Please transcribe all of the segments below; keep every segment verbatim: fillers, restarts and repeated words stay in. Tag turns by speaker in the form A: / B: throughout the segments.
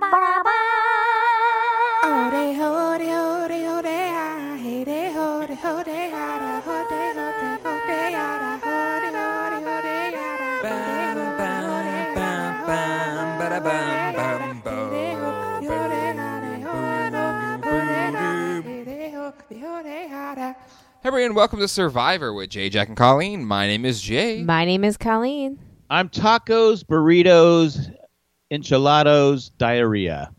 A: Hey, everyone, welcome to Survivor with Jay, Jack, and Colleen. My name is Jay.
B: My name is Colleen.
C: I'm tacos, burritos, enchiladas, diarrhea.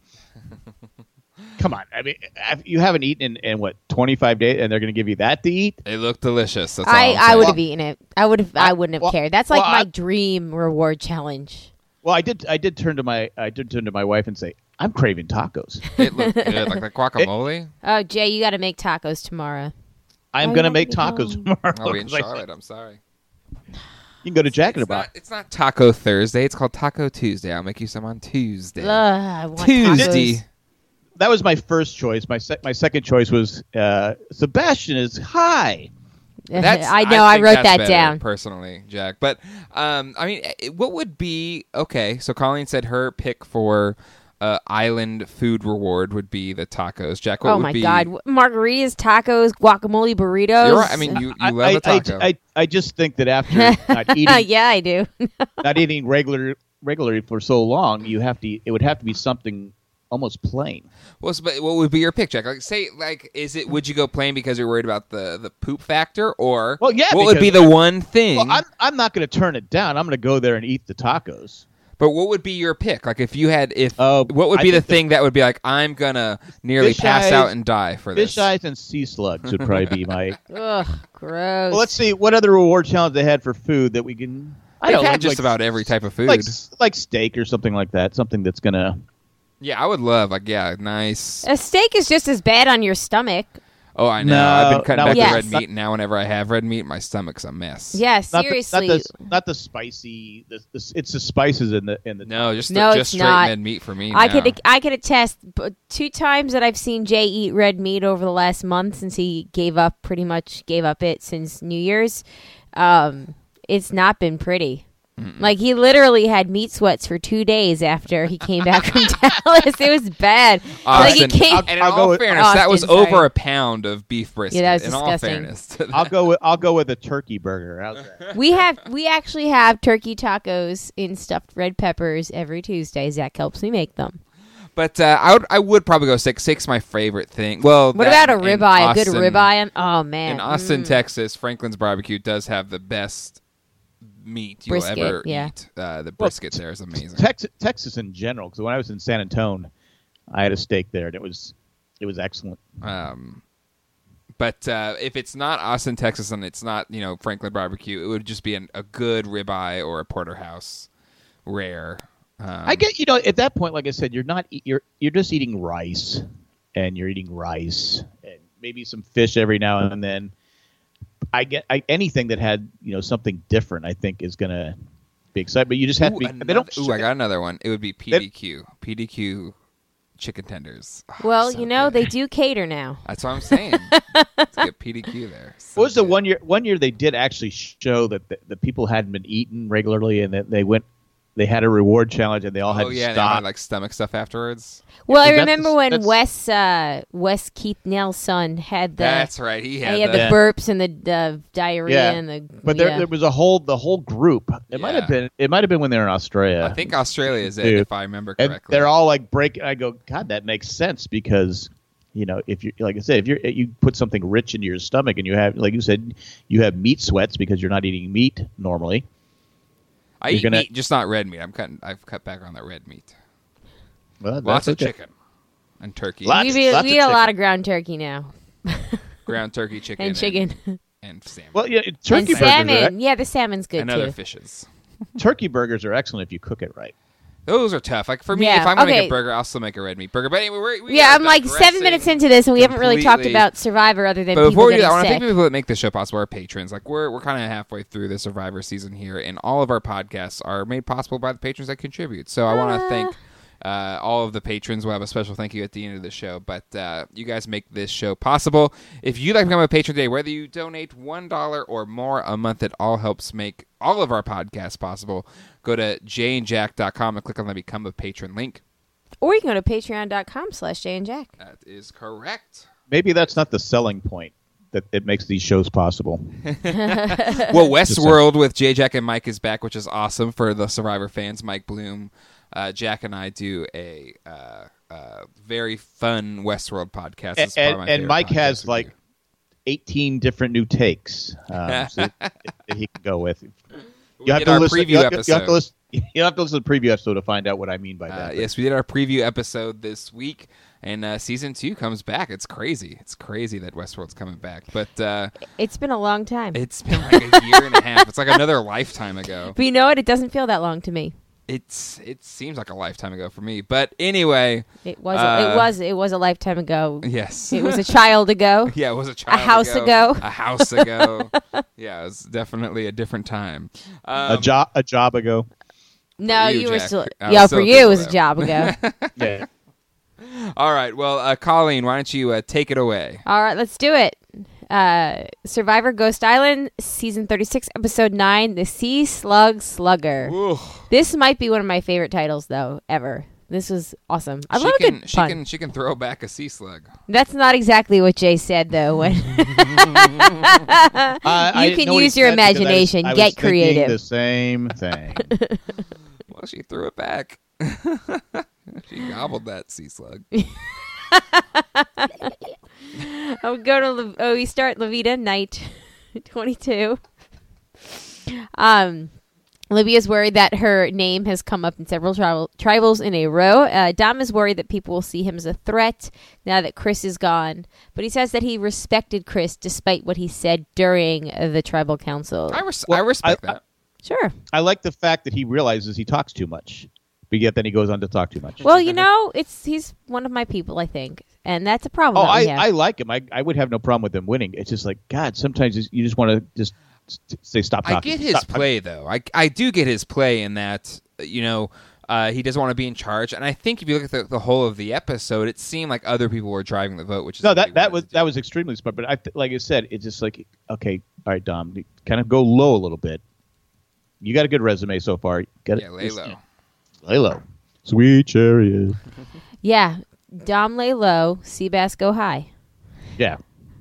C: Come on. I mean, you haven't eaten in, in what, twenty-five days, and they're going to give you that to eat?
A: They look delicious. That's
B: I,
A: all I'm
B: I
A: saying.
B: would have eaten it. I would have. I wouldn't have
C: well,
B: cared. That's like
C: well,
B: my
C: I-
B: dream reward challenge.
C: Well, I did. I did turn to my. I did turn to my wife and say, "I'm craving tacos.
A: It looked good, like the guacamole.
B: Oh, Jay, you got to make tacos tomorrow.
C: I'm
B: Why
C: going to
B: not
C: make
B: me
C: tacos
B: home?
C: tomorrow."
A: I'll be in
C: 'cause I said-
A: Charlotte. I'm sorry.
C: You can go to Jack in the
A: It's
C: Box.
A: not, it's not Taco Thursday. It's called Taco Tuesday. I'll make you some on Tuesday.
B: Ugh, I want
A: Tuesday.
B: tacos.
C: That was my first choice. My sec- my second choice was uh, Sebastian is high.
A: That's,
B: I know. I,
A: think
B: wrote
A: that's
B: that
A: better,
B: down.
A: personally, Jack. But um, I mean, it- what would be okay? So Colleen said her pick for uh, island food reward would be the tacos. Jack, what
B: Oh
A: would
B: my
A: be?
B: God! Margaritas, tacos, guacamole, burritos.
A: You're right. I mean, you, you
C: I,
A: love
C: I,
A: a taco.
C: I, I, I just think that after not eating
B: yeah, I do.
C: not eating regular regularly for so long, you have to. It would have to be something almost plain.
A: Well, so, but what would be your pick, Jack? Like, say, like, is it? Would you go plain because you're worried about the, the poop factor, or
C: Well, yeah,
A: what would be
C: because-
A: the one thing?
C: Well, I'm I'm not going to turn it down. I'm going to go there and eat the tacos.
A: But what would be your pick? Like, if you had, if
C: Uh,
A: what would
C: I
A: be the
C: think the-
A: thing that would be like, I'm gonna nearly
C: Fish
A: pass
C: eyes-
A: out and die for this?
C: Fish eyes and sea slugs would probably be my.
B: Ugh, gross.
C: Well, let's see what other reward challenge they had for food that we can. I
A: They've
C: don't
A: had
C: like,
A: just
C: like,
A: about every type of food.
C: like like steak or something like that. Something that's gonna.
A: Yeah, I would love like yeah, nice.
B: A steak is just as bad on your stomach.
A: Oh, I know.
C: No,
A: I've been cutting
C: not
A: back
B: with
A: the
B: the-
A: red meat, and now whenever I have red meat, my stomach's a mess.
B: Yeah,
C: Not
B: seriously.
C: The, not, the, not the spicy. The, the, it's the spices in the in the.
A: No, just
B: No,
A: just
B: it's
A: straight
B: not.
A: red meat for me.
B: I
A: now.
B: could I could attest. But two times that I've seen Jay eat red meat over the last month since he gave up, pretty much gave up it since New Year's. Um, it's not been pretty.
A: Mm-mm.
B: Like he literally had meat sweats for two days after he came back from Dallas. It was bad. Like he
A: Austin,
B: came.
A: and in
C: I'll go
A: all
C: with-
A: fairness, that was
B: Austin, sorry.
A: over a pound of beef brisket.
B: Yeah, that was
A: in
B: disgusting.
A: all fairness, to that.
C: I'll go with I'll go with a turkey burger. How's that?
B: We have we actually have turkey tacos in stuffed red peppers every Tuesday. Zach helps me make them.
A: But uh, I would I would probably go steak. Steak's my favorite thing. Well,
B: What
A: that
B: about a
A: in
B: ribeye? A good
A: Austin-
B: ribeye? Oh man!
A: In Austin,
B: Mm.
A: Texas, Franklin's Barbecue does have the best meat you'll
B: Brisket,
A: ever
B: yeah.
A: eat. Uh, the
C: Well,
A: brisket there is amazing.
C: Texas, Texas in general. Because when I was in San Antonio, I had a steak there, and it was it was excellent.
A: Um, but uh, if it's not Austin, Texas, and it's not you know Franklin Barbecue, it would just be an, a good ribeye or a porterhouse, rare. Um,
C: I get you know at that point, like I said, you're not eat- you're you're just eating rice, and you're eating rice and maybe some fish every now and then. I get I, anything that had you know something different. I think is gonna be exciting, but you just have
A: Ooh,
C: to be.
A: another,
C: They don't.
A: ooh, I got another one. It would be P D Q. P D Q chicken tenders. Oh,
B: Well,
A: so
B: you know
A: good.
B: they do cater now.
A: That's what I'm saying. Let's get P D Q there. So
C: What was the
A: good.
C: one year? One year they did actually show that the, the people hadn't been eating regularly, and that they went. They had a reward challenge, and they all had
A: Oh
C: to
A: yeah, and they
C: stop.
A: had, like stomach stuff afterwards.
B: Well, I
C: that's-
B: remember when
C: that's-
B: Wes uh, Wes Keith Nelson had the
A: That's right. He had,
B: he had
A: the,
B: the
C: Yeah.
B: burps and the, the diarrhea
C: Yeah.
B: and the.
C: But there,
B: yeah.
C: there was a whole the whole group. It might
A: Yeah.
C: have been. It might have been when they were in Australia.
A: I think Australia is it,
C: Dude.
A: if I remember
C: and
A: correctly.
C: they're all like breaking. I go, God, that makes sense because you know if you like I said, if you are you put something rich into your stomach and you have like you said, you have meat sweats because you're not eating meat normally.
A: I
C: you're
A: eat
C: gonna-
A: meat, just not red meat. I'm cutting. I've cut back on that red meat.
C: Well,
A: Lots
C: that's
A: of
C: okay.
A: chicken and turkey,
C: Lots-
B: we eat,
C: lots
B: we
C: of
B: eat a lot
C: chicken.
B: of ground turkey now
A: ground turkey, chicken,
B: and chicken
A: and, and salmon,
C: Well, yeah,
B: and
C: turkey burgers. Are,
B: salmon. Yeah, the salmon's good
A: and
B: too.
A: other fishes.
C: turkey burgers are excellent if you cook it right.
A: Those are tough. Like for me,
B: Yeah,
A: if I'm gonna make
B: okay.
A: a burger, I'll still make a red meat burger. But anyway, we're, we
B: yeah,
A: are
B: I'm like seven
A: digressing.
B: minutes into this, and we haven't really talked
A: completely.
B: about Survivor other than
A: But
B: people
A: before we do
B: getting
A: that, I want to
B: sick.
A: thank people that make this show possible. Our patrons, like we're we're kind of halfway through the Survivor season here, and all of our podcasts are made possible by the patrons that contribute. So I want to
B: Ah.
A: thank uh, all of the patrons. We'll have a special thank you at the end of the show. But uh, you guys make this show possible. If you'd like to become a patron today, whether you donate one dollar or more a month, it all helps make all of our podcasts possible. Go to jay and jack dot com and click on the Become a Patron link.
B: Or you can go to patreon.com slash Jay and Jack.
A: That is correct.
C: Maybe that's not the selling point that it makes these shows possible.
A: Well, Westworld with Jay, Jack, and Mike is back, which is awesome for the Survivor fans. Mike Bloom, uh, Jack, and I do a uh, uh, very fun Westworld podcast. It's
C: And,
A: probably my
C: and
A: favorite
C: Mike
A: podcast
C: has
A: we
C: like
A: do.
C: eighteen different new takes um, so that he can go with.
A: We
C: You have
A: did
C: to
A: our
C: listen.
A: preview
C: You have,
A: episode.
C: you have to listen. You have to listen to the preview episode to find out what I mean by that.
A: Uh, yes, we did our preview episode this week, and uh, season two comes back. It's crazy. It's crazy that Westworld's coming back, but uh,
B: It's been a long time.
A: it's been like a year and a half. It's like another lifetime ago.
B: But you know what? It doesn't feel that long to me.
A: It's it seems like a lifetime ago for me, but anyway,
B: It was.
A: Uh,
B: it was. It was a lifetime ago.
A: yes,
B: It was a child ago.
A: yeah, it was a child
B: house ago.
A: a house ago. Yeah, it was definitely a different time. Um,
C: a job, a job ago.
B: No,
A: you,
B: you, were
A: Jack.
B: still.
A: I was
B: Yeah,
A: still
B: for
A: good
B: you it
A: for
B: was a
A: that.
B: job ago.
C: Yeah.
A: All right, well, uh, Colleen, why don't you uh, take it away?
B: All right, let's do it. Uh, Survivor Ghost Island, season thirty-six, episode nine, The Sea Slug Slugger.
A: Ooh.
B: This might be one of my favorite titles, though, ever. This was awesome. I
A: she
B: love a
A: can,
B: good
A: she
B: pun.
A: can she can throw back a sea slug.
B: That's not exactly what Jay said, though. When
C: I, I
B: You
C: didn't
B: can
C: know what he
B: use your
C: said because I was-
B: imagination.
C: I was
B: Get
C: thinking
B: creative.
C: The same thing.
A: Well, she threw it back. She gobbled that sea slug.
B: Oh, go to Le- oh, we start Levita night twenty-two. Um, Olivia's worried that her name has come up in several tribal tribals in a row. Uh, Dom is worried that people will see him as a threat now that Chris is gone, but he says that he respected Chris despite what he said during uh, the tribal council.
A: I, res-
C: Well,
A: I respect
C: I-
A: that.
B: Sure.
C: I like the fact that he realizes he talks too much, but yet then he goes on to talk too much.
B: Well, you know, it's he's one of my people, I think, and that's a problem.
C: Oh,
B: that
C: I,
B: we have.
C: I like him. I, I would have no problem with him winning. It's just like, God, sometimes it's- you just want to just s- say stop talking.
A: I get his
C: Stop talking.
A: play though. I I do get his play in that you know uh, he doesn't want to be in charge, and I think if you look at the, the whole of the episode, it seemed like other people were driving the vote, which is
C: No,
A: what
C: that,
A: he
C: that
A: wanted
C: was
A: to do.
C: that was extremely smart. But I, th- like I said, it's just like, okay, all right, Dom, you kind of go low a little bit. You got a good resume so far. Got
A: Yeah, lay low.
C: Lay low. Sweet chariot.
B: yeah, Dom lay low, Seabass go high.
C: Yeah.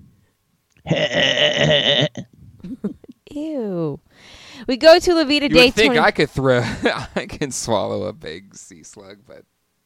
B: Ew. We go to Levita
A: You
B: day
A: would think
B: twenty.
A: I could throw, I can swallow a big sea slug, but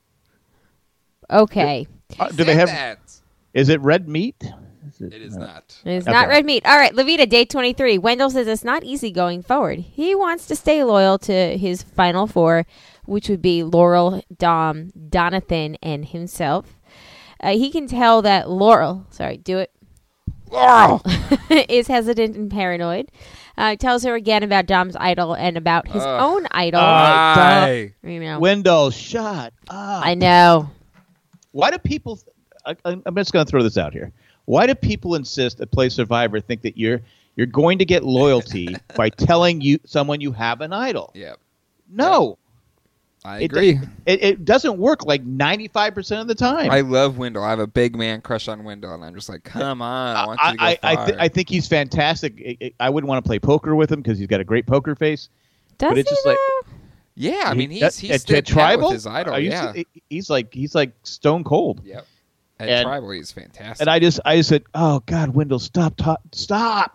B: Okay.
C: Uh, do
A: Said
C: they have?
A: that.
C: Is it red meat?
A: It is not.
B: It's
C: Okay.
B: not red meat. All right, Levita, day twenty-three. Wendell says it's not easy going forward. He wants to stay loyal to his final four, which would be Laurel, Dom, Donathan, and himself. Uh, he can tell that Laurel, sorry, do it,
A: Laurel.
B: is hesitant and paranoid. Uh, tells her again about Dom's idol and about his
A: Ugh.
B: own idol.
A: Why?
B: You know,
C: Wendell, shut up.
B: I know.
C: Why do people? I, I'm just going to throw this out here. Why do people insist that Play Survivor think that you're you're going to get loyalty by telling you someone you have an idol?
A: Yep,
C: No,
A: I
C: it,
A: agree.
C: It, it doesn't work like ninety-five percent of the time.
A: I love Wendell. I have a big man crush on Wendell, and I'm just like, come on, I want you to go
C: I, I,
A: far.
C: th- I think he's fantastic. I, I- I wouldn't want to play poker with him because he's got a great poker face.
B: Does
C: But it's
B: he
C: just like-
B: though?
A: yeah, I mean,
C: He-
A: he's
C: at-
A: he's
C: at-
A: stood
C: at
A: pat
C: tribal
A: with his idol.
C: Are you
A: Yeah,
C: se- he's like he's like stone cold.
A: yep. At
C: And-
A: tribal, he's fantastic.
C: And I just I just said, oh God, Wendell, stop, ta- stop.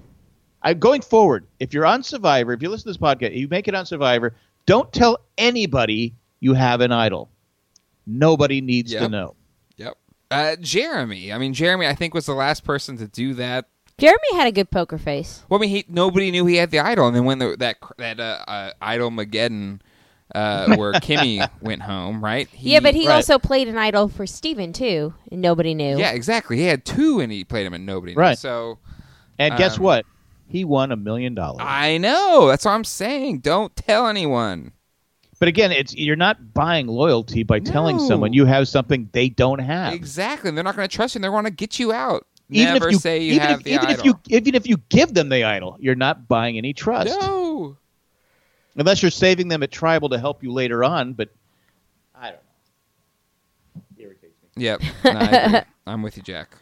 C: I going forward. If you're on Survivor, if you listen to this podcast, you make it on Survivor. Don't tell anybody you have an idol. Nobody needs to
A: Yep.
C: know.
A: Yep. Uh, Jeremy. I mean, Jeremy, I think was the last person to do that.
B: Jeremy had a good poker face.
A: Well, I mean, he nobody knew he had the idol, and then when the, that that uh, uh, idol Mageddon, uh, where Kimmy went home, right? He-
B: Yeah, but he
C: right.
B: also played an idol for Steven, too, and nobody knew.
A: yeah, exactly. He had two, and he played them, and nobody knew.
C: Right.
A: So
C: And guess
A: Um,
C: what? He won a million dollars.
A: I know. That's what I'm saying. Don't tell anyone.
C: But again, it's you're not buying loyalty by telling
A: No.
C: someone you have something they don't have.
A: Exactly. They're not going to trust you. And they want to get you out.
C: Even
A: Never
C: if you,
A: say you
C: even
A: have
C: if,
A: the
C: even
A: idol.
C: if you even if you give them the idol, you're not buying any trust.
A: no.
C: Unless you're saving them at tribal to help you later on, but I don't know. Irritates me.
A: Yep. No, I agree. I'm with you, Jack.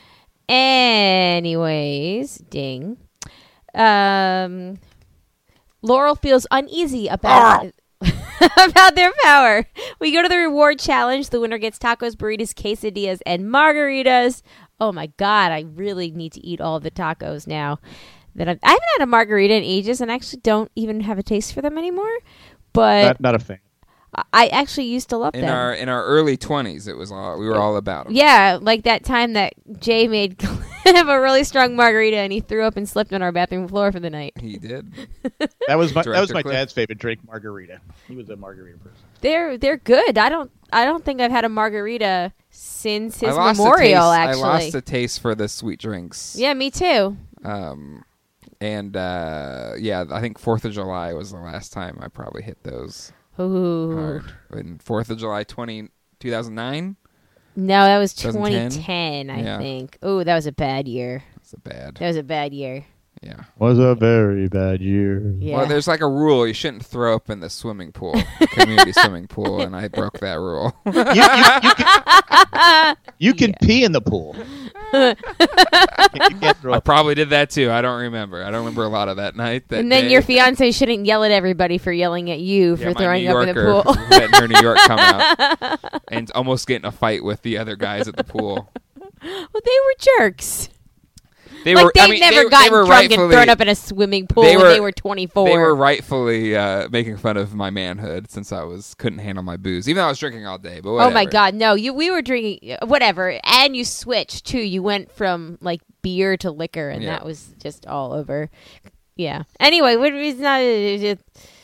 B: Anyways, ding. Um, Laurel feels uneasy about. about their power. We go to the reward challenge. The winner gets tacos, burritos, quesadillas, and margaritas. Oh my God, I really need to eat all the tacos now. That I've, I haven't had a margarita in ages, and I actually don't even have a taste for them anymore. But
C: Not, not a fan.
B: I actually used to love
A: In
B: them.
A: our in our early twenties, it was all we were all about them.
B: Yeah, like that time that Jay made have a really strong margarita and he threw up and slipped on our bathroom floor for the night.
A: He did.
C: That was my that was
A: Director
C: my
A: Cliff.
C: dad's favorite drink, margarita. He was a margarita person.
B: They're they're good. I don't I don't think I've had a margarita since his
A: I lost
B: memorial.
A: a taste,
B: actually,
A: I lost a taste for the sweet drinks.
B: yeah, me too.
A: Um, and uh, yeah, I think Fourth of July was the last time I probably hit those
B: Ooh.
A: hard. In Fourth of July, twenty, two thousand nine.
B: No, that was
A: twenty ten?
B: twenty ten, I
A: Yeah.
B: think. Oh, that was a bad year.
A: That's a bad.
B: That was a bad year.
A: Yeah.
C: Was a very bad year.
B: Yeah.
A: Well, there's like a rule: you shouldn't throw up in the swimming pool, the community swimming pool, and I broke that rule.
C: You, you, you can, you can pee in the pool. You can't throw
A: I
C: up.
A: probably did that too. I don't remember. I don't remember a lot of that night. That
B: and then
A: day.
B: your fiance shouldn't yell at everybody for yelling at you
A: Yeah,
B: for
A: my
B: throwing
A: New
B: up in the
A: Yorker
B: pool.
A: letting her New York come out and almost getting a fight with the other guys at the pool.
B: Well, they were jerks.
A: They
B: like
A: were.
B: they've
A: I mean,
B: never
A: they,
B: gotten
A: they were
B: drunk and
A: rightfully-
B: thrown up in a swimming pool
A: they
B: when
A: were-
B: they were twenty-four.
A: They were rightfully uh, making fun of my manhood since I was couldn't handle my booze, even though I was drinking all day. But whatever.
B: Oh my God, no! You we were drinking whatever, and you switched too. You went from like beer to liquor, and
A: Yeah.
B: that was just all over. Yeah. Anyway, what is not? It,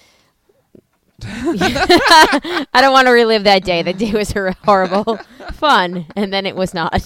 B: I don't want to relive that day. That day was hor- horrible, fun, and then it was not.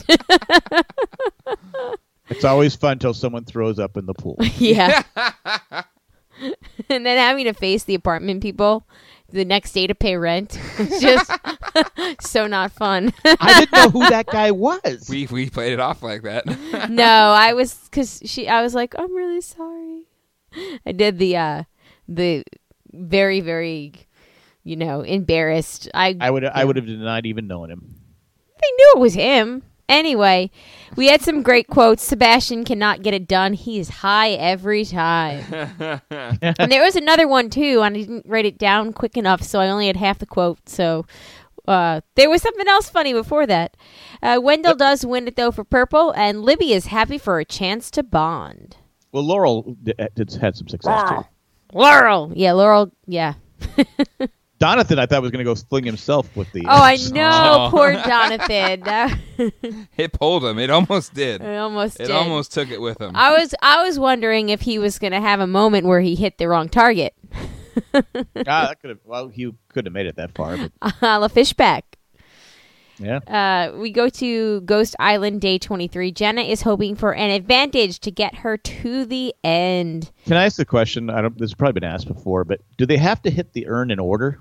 C: It's always fun till someone throws up in the pool.
B: Yeah. And then having to face the apartment people the next day to pay rent was just so not fun.
C: I didn't know who that guy was.
A: We we played it off like that.
B: No, I was because she. I was like, I'm really sorry. I did the uh, the very very, you know, embarrassed. I
C: I would I would have denied even knowing him.
B: They knew it was him. Anyway, we had some great quotes. Sebastian cannot get it done. He is high every time. And there was another one, too, and I didn't write it down quick enough, so I only had half the quote. So uh, there was something else funny before that. Uh, Wendell does win it, though, for purple, and Libby is happy for a chance to bond.
C: Well, Laurel d- did, had some success too.
B: Laurel. Yeah, Laurel. Yeah.
C: Jonathan, I thought was going to go fling himself with the.
B: Oh, I
C: uh,
B: know.
A: Oh.
B: Poor Jonathan. That-
A: It pulled him. It almost did.
B: it almost
A: It
B: did.
A: almost took it with him.
B: I was I was wondering if he was going to have a moment where he hit the wrong target.
C: ah, that could have. Well, he could have made it that far, but
B: A la Fishback.
C: yeah.
B: Uh, we go to Ghost Island day twenty-three. Jenna is hoping for an advantage to get her to the end.
C: Can I ask the question? I don't. This has probably been asked before, but do they have to hit the urn in order?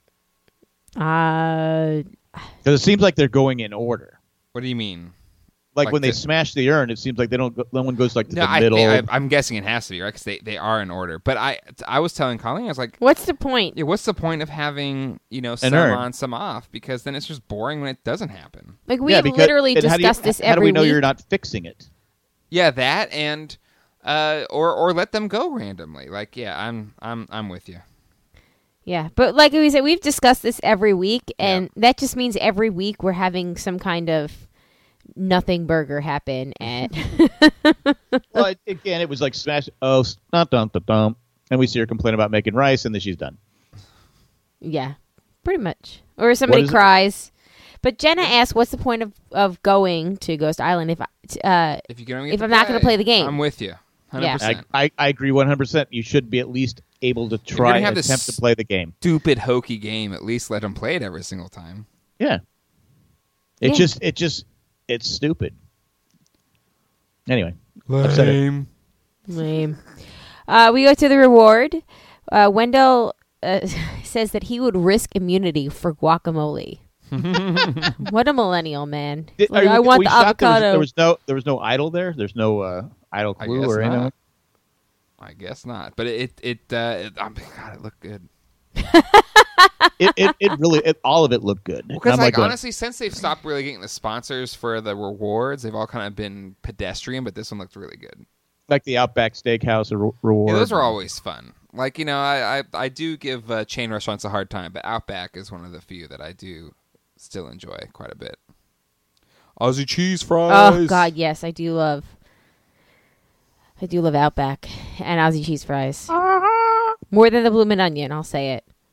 B: Uh,
C: Because it seems like they're going in order.
A: What do you mean?
C: Like,
A: Like
C: when they
A: the-
C: smash the urn, it seems like they don't. Go, no one goes like to
A: No,
C: the
A: I
C: middle.
A: think, I, I'm guessing it has to be right because they, they are in order. But I I was telling Colleen, I was like,
B: what's the point?
A: yeah, what's the point of having you know some
C: urn.
A: on, some off? Because then it's just boring when it doesn't happen.
B: Like we
C: yeah,
B: have
C: because-
B: literally
C: and how do you-
B: discussed this
C: How do
B: every
C: we know
B: week.
C: you're not fixing it?
A: Yeah, that and uh, or or let them go randomly. Like, yeah, I'm I'm I'm with you.
B: Yeah, but like we said, we've discussed this every week, and that just means every week we're having some kind of nothing burger happen at.
C: Well, it, again, it was like smash. Oh, s- dum dum dum dum, and we see her complain about making rice, and then she's done.
B: Yeah, pretty much. Or somebody
C: is it?
B: cries. But Jenna asked, "What's the point of, of going to Ghost Island if I, uh,
A: If you can
B: If I'm not gonna play the game.
A: I'm with you. Hundred
B: Yeah.
C: I,
A: percent.
C: I, I agree one hundred percent. You should be at least able to
A: you're
C: try
A: gonna
C: and
A: have this
C: attempt to play the game.
A: Stupid hokey game. At least let them play it every single time.
C: Yeah. It
B: Yeah.
C: just, it just, it's stupid. Anyway, I've said it.
A: Lame.
B: Lame. Uh, we go to the reward. Uh, Wendell uh, says that he would risk immunity for guacamole. What a millennial, man!
C: Did-
B: Like,
C: are
B: I
C: you-
B: want
C: were
B: the
C: you shocked there was-
B: avocado.
C: There was, no, there was no idol there. There's no uh, idol
A: I
C: clue
A: guess
C: or anything.
A: not. I guess not. But it it uh, it, oh, God, it looked good.
C: It, it, it really, it, all of it looked good.
A: Because
C: I'm
A: like
C: going,
A: honestly, since they've stopped really getting the sponsors for the rewards, they've all kind of been pedestrian. But this one looked really good.
C: like the Outback Steakhouse re- reward.
A: Yeah, those are always fun. Like, you know, I, I, I do give uh, chain restaurants a hard time, but Outback is one of the few that I do still enjoy quite a bit. Aussie cheese fries.
B: Oh God, yes, I do love. I do love Outback and Aussie cheese fries more than the Bloomin' Onion. I'll say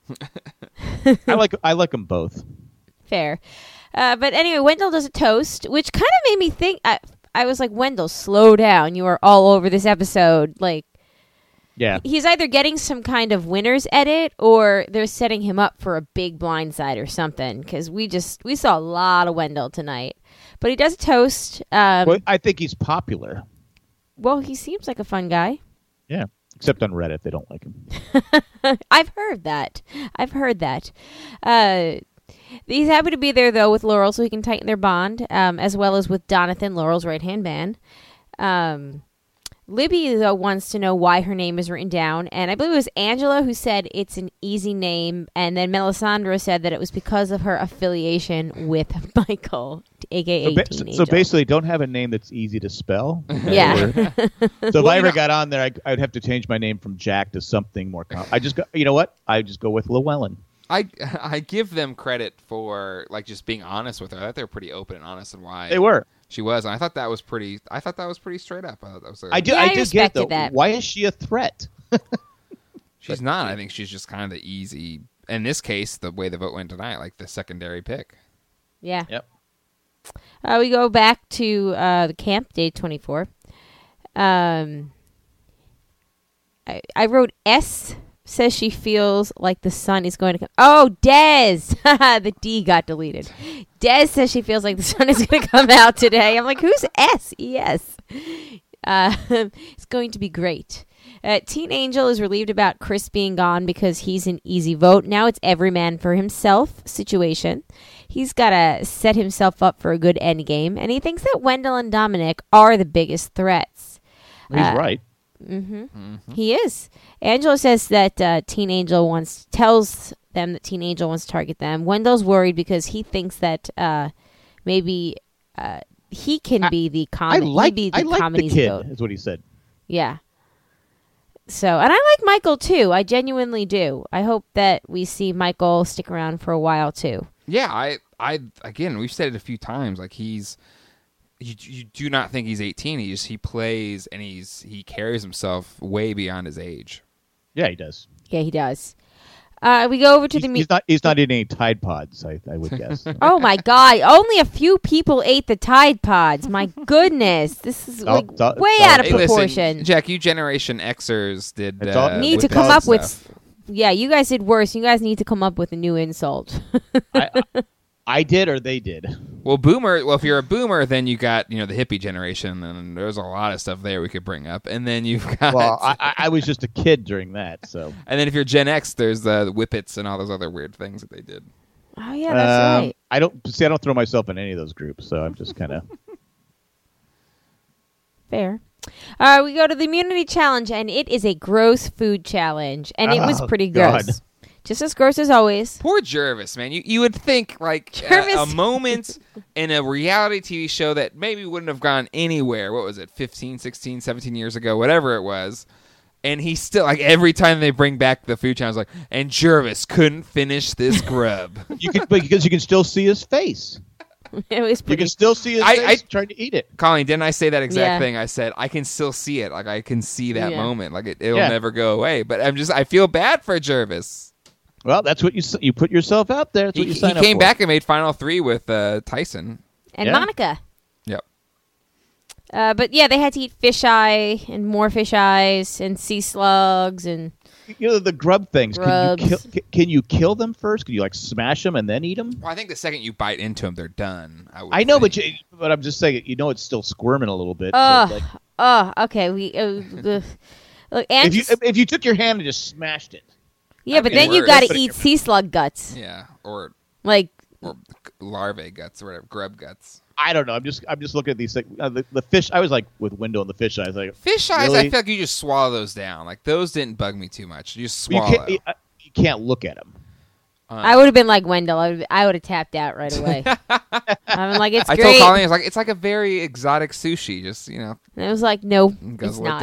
B: it.
C: I like I like them both.
B: Fair, uh, but anyway, Wendell does a toast, which kind of made me think. I, I was like, Wendell, slow down. You are all over this episode. Like,
C: Yeah.
B: he's either getting some kind of winner's edit or they're setting him up for a big blindside or something. Because we just we saw a lot of Wendell tonight, but he does a toast. Um,
C: Well, I think he's popular.
B: well, he seems like a fun guy.
C: Yeah. Except on Reddit, they don't like him.
B: I've heard that. I've heard that. Uh, he's happy to be there, though, with Laurel so he can tighten their bond, um, as well as with Donathan, Laurel's right-hand man. Um, Libby, though, wants to know why her name is written down, and I believe it was Angela who said it's an easy name, and then Melisandre said that it was because of her affiliation with Michael, a k a.
C: So, ba-
B: Teen
C: so
B: Angel.
C: basically, don't have a name that's easy to spell.
B: Yeah.
C: So if
A: Well,
C: I
A: you
C: ever
A: know-
C: got on there, I, I'd have to change my name from Jack to something more. Com- I just go. You know what? I just go with Llewellyn.
A: I, I give them credit for, like, just being honest with her. I thought they were pretty open and honest in why
C: They were.
A: she was. And I thought that was pretty, I thought that was pretty straight up. I thought that was a,
C: I do.
B: Yeah,
C: I
B: I
C: do get it
B: respected
C: though.
B: that.
C: Why is she a threat?
A: she's not. I think she's just kind of the easy, in this case, the way the vote went tonight, like the secondary pick.
B: Yeah.
C: Yep.
B: Uh, we go back to uh, the camp, day twenty-four. Um, I, I wrote S says she feels like the sun is going to come. Oh, Des! The D got deleted. Des says she feels like the sun is going to come out today. I'm like, who's S? Yes. Uh, it's going to be great. Uh, Teen Angel is relieved about Chris being gone because he's an easy vote. Now it's every man for himself situation. He's got to set himself up for a good end game, and he thinks that Wendell and Dominic are the biggest threats.
C: He's
B: Uh,
C: right.
B: Mm-hmm. He is. Angela says that uh, Teen Angel wants tells them that Teen Angel wants to target them. Wendell's worried because he thinks that uh, maybe uh, he can
C: I-
B: be the
C: I
B: common.
C: like.
B: be the
C: I like the
B: commody's
C: kid.
B: vote.
C: Is what he said.
B: Yeah. So, and I like Michael too. I genuinely do. I hope that we see Michael stick around for a while too.
A: Yeah, I, I, again, we've said it a few times. Like he's, you, you do not think he's eighteen. He just he plays and he's he carries himself way beyond his age.
C: Yeah, he does.
B: Yeah, he does. Uh, we go over to
C: He's,
B: the meet.
C: he's not. He's not eating any Tide Pods. I, I would guess.
B: Oh my God! Only a few people ate the Tide Pods. My goodness, this is
C: all-
B: like
C: it's all-
B: way
C: it's all-
B: out of
A: Hey, listen,
B: proportion.
A: Jack, you Generation Xers did
C: It's all-
A: uh,
B: Need to
A: with
B: come
A: that
B: up with.
A: stuff.
B: Yeah, you guys did worse. You guys need to come up with a new insult.
C: I, I, I did, or they did.
A: Well, boomer. Well, if you're a boomer, then you got you know the hippie generation, and there's a lot of stuff there we could bring up. And then you've got,
C: Well, I, I- I was just a kid during that, so.
A: and then if you're Gen X, there's the, the Whippets and all those other weird things that they did.
B: Oh yeah, that's
C: Um,
B: right.
C: I don't see. I don't throw myself in any of those groups, so I'm just kind of.
B: Fair. Uh, we go to the immunity challenge, and it is a gross food challenge, and it was
C: Oh,
B: pretty
C: God.
B: gross. Just as gross as always.
A: Poor Jervis, man. You you would think like a,
B: Jervis.
A: a moment in a reality T V show that maybe wouldn't have gone anywhere. What was it? fifteen, sixteen, seventeen years ago, whatever it was. And he's still like every time they bring back the food challenge, like, and Jervis couldn't finish this grub.
C: You can, but because you can still see his face.
B: It was
C: You
B: pretty.
C: can still see his
A: I-
C: face
A: I-
C: trying to eat it.
A: Colleen, didn't I say that exact
B: Yeah.
A: thing? I said I can still see it. Like I can see that
B: Yeah.
A: moment. Like it, it'll
C: Yeah.
A: never go away. But I'm just I feel bad for Jervis.
C: Well, that's what you s- you put yourself out there. That's
A: He,
C: what you
A: he
C: sign up
A: came
C: for.
A: back and made final three with uh, Tyson.
B: and
C: Yeah.
B: Monica.
A: Yep.
B: Uh, but yeah, they had to eat fish eye and more fish eyes and sea slugs and
C: You know the grub things.
B: Grubs.
C: Can you kill? Can you kill them first? Can you like smash them and then eat them?
A: Well, I think the second you bite into them, they're done. I, would
C: I know,
A: think.
C: but you, but I'm just saying. You know, it's still squirming a little bit. so
B: oh,
C: it's like,
B: oh, okay. We uh, the, look, and
C: if you if you took your hand and just smashed it,
B: yeah, but
A: that'd be
B: then you
A: worse.
B: got to
C: But it-
B: eat sea slug guts,
A: yeah, or
B: like
A: or larvae guts or whatever, grub guts.
C: I don't know. I'm just I'm just looking at these things. Uh, the, the fish. I was like with Wendell and the fish eyes. Like
A: Fish eyes, I
C: Really?
A: feel like you just swallow those down. Like those didn't bug me too much. You just
C: you
A: swallow.
C: can't you, uh, you can't look at them.
A: Uh,
B: I would have been like Wendell. I would, I would have tapped out right away. I'm like, it's
A: I
B: great.
A: told Colleen, I was like, it's like a very exotic sushi. Just you know,
B: and it was like, no, it's
A: guzzle it
B: not.
A: down.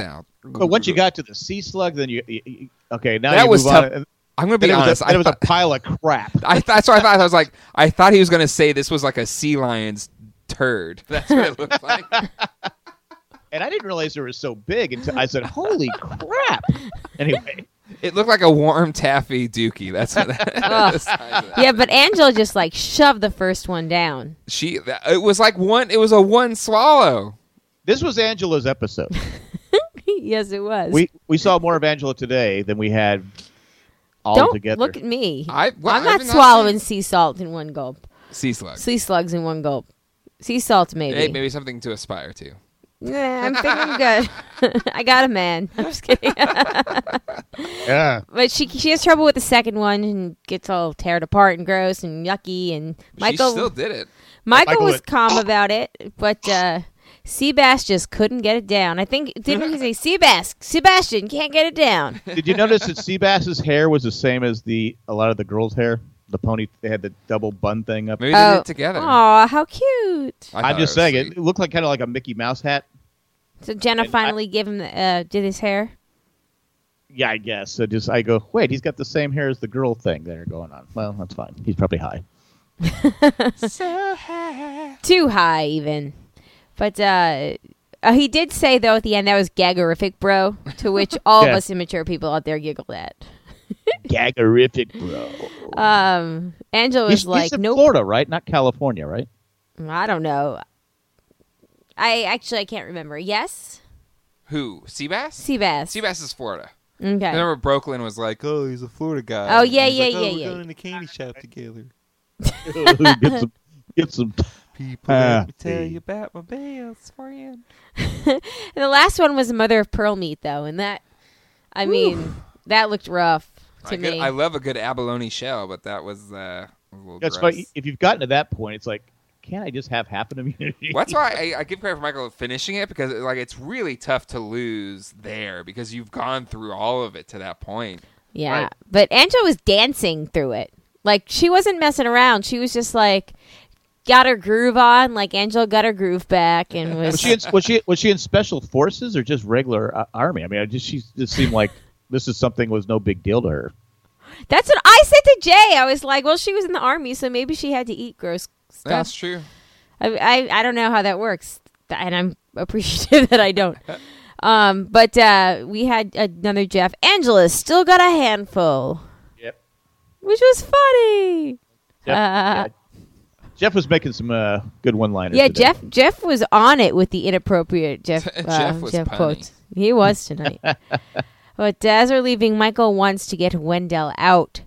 C: But once you got to the sea slug, then you, you, you okay. Now
A: That
C: you
A: was
C: move
A: tough.
C: on. and-
A: I'm gonna
C: Then
A: be
C: it was,
A: honest.
C: a,
A: I
C: then it was
A: thought,
C: a pile of crap.
A: I that's what I thought. I was like, I thought he was gonna say this was like a sea lion's turd. That's what it looked like.
C: And I didn't realize it was so big until I said, "Holy crap!" Anyway,
A: It looked like a warm taffy dookie. That's what.
B: Ugh.
A: the size of that.
B: Yeah, but Angela just like shoved the first one down.
A: She. That, it was like one. It was a one swallow.
C: this was Angela's episode.
B: Yes, it was.
C: We we saw more of Angela today than we had all
B: Don't
C: together.
B: look at me.
A: I- well,
B: I'm
A: I've
B: not
A: been
B: swallowing sea salt in one gulp.
A: Sea slug.
B: Sea slugs in one gulp. Sea salt, maybe.
A: Hey, maybe something to aspire to.
B: Nah, I'm thinking good. I got a man. I'm just kidding.
C: Yeah.
B: But she she has trouble with the second one and gets all teared apart and gross and yucky. And Michael
A: she still did it.
B: Michael,
C: Michael
B: was
C: went,
B: calm about it, but uh, Seabass just couldn't get it down. I think didn't he say Seabass? Sebastian can't get it down.
C: Did you notice that Seabass's hair was the same as the a lot of the girls' hair? The pony, they had the double bun thing up.
A: Maybe they did it together.
B: Aw, how cute!
A: I
C: I'm
A: thought
C: just
A: it
C: saying,
A: was
C: it,
A: sweet.
C: it looked like kind of like a Mickey Mouse hat.
B: So Jenna
C: And I-
B: finally gave him the, uh, did his hair.
C: Yeah, I guess. So just I go, wait, he's got the same hair as the girl thing there going on. Well, that's fine. He's probably high.
A: So high.
B: Too high, even. But uh, uh, he did say, though, at the end, that was gaggerific, bro. To which all
C: Yeah.
B: of us immature people out there giggled at.
C: Gaggerific, bro.
B: Um, Angela was
C: He's,
B: like,
C: he's in
B: nope.
C: Florida, right? Not California, right?
B: I don't know. I actually, I can't remember. Yes?
A: Who? Seabass?
B: Seabass.
A: Seabass is Florida.
B: Okay.
A: Remember Brooklyn was like, oh, he's a Florida guy.
B: Oh, yeah,
A: And he's
B: yeah,
A: like,
B: yeah,
A: oh, we're
B: yeah.
A: going to the candy shop together.
C: get some, get some.
A: People,
C: Ah,
A: let me tell
C: see.
A: you about my best friend.
B: And the last one was mother of pearl meat, though, and that, I mean, that looked rough to
A: I,
B: me.
A: good, I love a good abalone shell, but that was uh, a little
C: That's
A: gross.
C: why if you've gotten to that point, it's like, can't I just have half an immunity?
A: Well, that's why I, I give credit for Michael finishing it, because like it's really tough to lose there because you've gone through all of it to that point.
B: Yeah,
C: Right.
B: but Angela was dancing through it. Like, she wasn't messing around. She was just like, got her groove on. Like, Angela got her groove back and was.
C: Was she in, was she was she in special forces or just regular uh, army? I mean, I just she just seemed like this is something was no big deal to her.
B: That's what I said to Jay. I was like, well, she was in the army, so maybe she had to eat gross stuff.
A: That's true.
B: I, I I don't know how that works, and I'm appreciative that I don't. Um, but uh, we had another Jeff. Angela still got a handful,
C: Yep.
B: which was funny.
C: Jeff,
B: Uh,
C: yeah. Jeff was making some uh, good one-liners.
B: Yeah,
C: today.
B: Jeff Jeff was on it with the inappropriate Jeff uh,
A: Jeff was punny.
B: quotes. He was tonight. But as we're leaving, Michael wants to get Wendell out.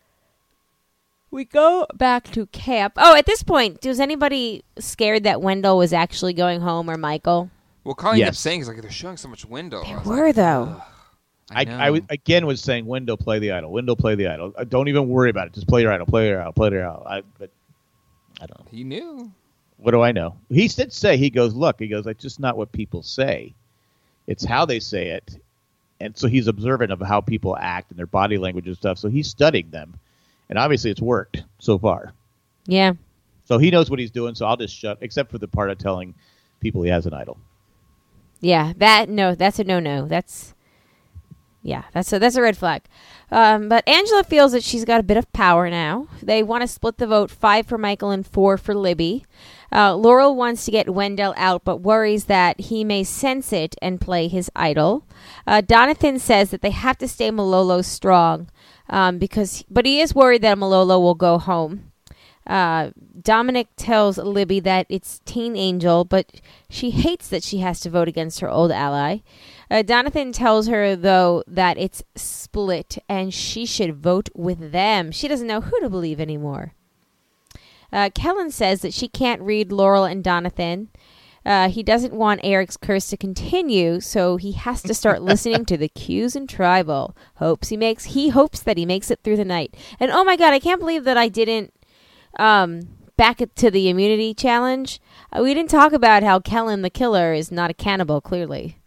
B: We go back to camp. Oh, at this point, was anybody scared that Wendell was actually going home or Michael?
A: Well, Colleen kept
C: Yes.
A: saying, he's like, they're showing so much window. I
B: There
A: was
B: were,
A: like,
B: though.
A: "Ugh,
C: I,
A: know."
C: I was, again was saying, window play the idol, window play the idol. Uh, Don't even worry about it. Just play your idol, play your idol, play your idol. I, but I don't know.
A: He knew.
C: What do I know? He did say, he goes, look, he goes, that's just not what people say. It's how they say it. And so he's observant of how people act and their body language and stuff. So he's studying them. And obviously it's worked so far.
B: Yeah.
C: So he knows what he's doing. So I'll just shut, except for the part of telling people he has an idol.
B: Yeah, that no, that's a no-no. That's yeah, that's a that's a red flag. Um, but Angela feels that she's got a bit of power now. They want to split the vote, five for Michael and four for Libby. Uh, Laurel wants to get Wendell out, but worries that he may sense it and play his idol. Uh, Donathan says that they have to stay Malolo strong, um, because, but he is worried that Malolo will go home. Uh, Dominic tells Libby that it's Teen Angel, but she hates that she has to vote against her old ally. Uh, Donathan tells her, though, that it's split and she should vote with them. She doesn't know who to believe anymore. Uh, Kellen says that she can't read Laurel and Donathan. Uh, he doesn't want Eric's curse to continue, so he has to start listening to the cues in Tribal. Hopes he makes. He hopes that he makes it through the night. And oh my God, I can't believe that I didn't. Um, back it to the immunity challenge. Uh, we didn't talk about how Kellen the killer is not a cannibal. Clearly.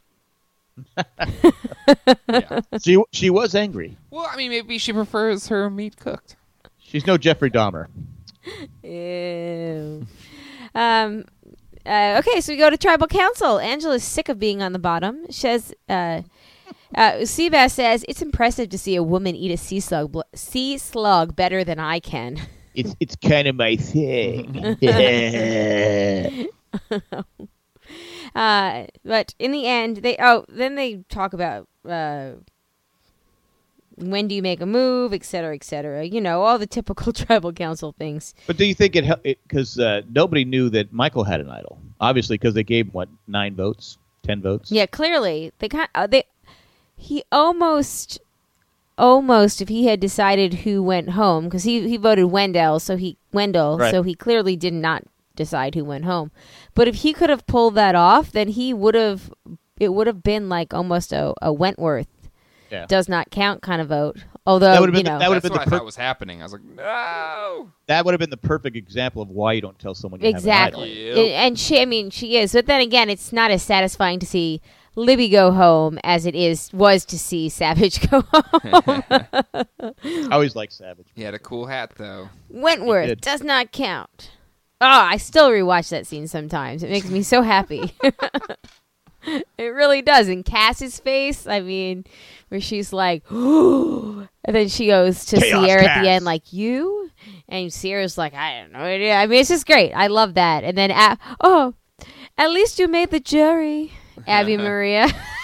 A: Yeah.
C: She she was angry.
A: Well, I mean, maybe she prefers her meat cooked.
C: She's no Jeffrey Dahmer.
B: Ew. um, Uh, okay, so we go to Tribal Council. Angela's sick of being on the bottom. She says, uh, uh, Seabass says, it's impressive to see a woman eat a sea slug, bl- sea slug better than I can.
C: It's it's kind of my thing.
B: uh, but in the end, they oh then they talk about uh, when do you make a move, et cetera, et cetera. You know, all the typical Tribal Council things.
C: But do you think it helped? Because uh, nobody knew that Michael had an idol. Obviously, because they gave him, what, nine votes? Ten votes?
B: Yeah, clearly. They kind uh, they He almost... Almost, if he had decided who went home, because he, he voted Wendell, so he Wendell,
C: right.
B: so he clearly did not decide who went home. But if he could have pulled that off, then he would have. It would have been like almost a, a Wentworth
C: yeah.
B: does not count kind of vote. Although
C: that would have
B: you
C: been
B: know
C: the, that would have
A: That's
C: been
A: what
C: the
A: I
C: per-
A: thought was happening. I was like, no.
C: That would have been the perfect example of why you don't tell someone you
B: exactly,
C: have an idol.
A: Yep.
B: and she. I mean, she is. But then again, it's not as satisfying to see Libby go home as it is was to see Savage go home.
C: I always like Savage.
A: He had a cool hat, though.
C: He
B: Wentworth
C: did.
B: does not count. Oh, I still rewatch that scene sometimes. It makes me so happy. It really does. And Cass's face, I mean, where she's like, and then she goes to
C: Chaos
B: Sierra
C: Cass.
B: at the end, like, you? And Sierra's like, I have no idea. I mean, it's just great. I love that. And then, uh, oh, at least you made the jury, Abby Maria.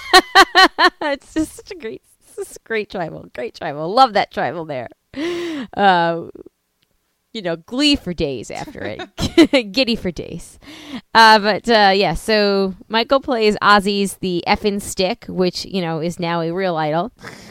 B: It's just such a great, it's just a great tribal. Great tribal. Love that tribal there. Uh, you know, glee for days after it. Giddy for days. Uh, but, uh, yeah, so Michael plays Ozzy's the effing stick, which, you know, is now a real idol.